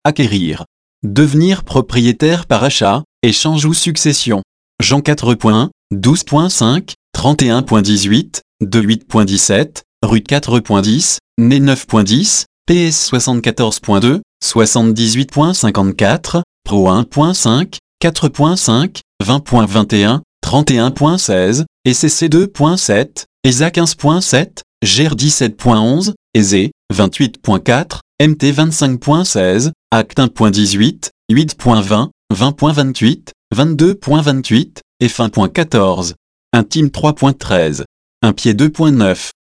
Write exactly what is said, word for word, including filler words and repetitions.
acquérir. Devenir propriétaire par achat, échange ou succession. Jean quatre point un, douze point cinq, trente et un point dix-huit, vingt-huit point dix-sept, Ruth quatre point dix, Né neuf point dix, P S soixante-quatorze point deux, soixante-dix-huit point cinquante-quatre, Pro un point cinq, quatre point cinq, vingt point vingt et un, trente et un point seize, E C C deux point sept, E S A quinze point sept, G R dix-sept point onze, E S E vingt-huit point quatre, M T vingt-cinq point seize, Act un point dix-huit, huit point vingt, vingt point vingt-huit, vingt-deux point vingt-huit, F un point quatorze. Intime trois point treize. Un pied deux point neuf.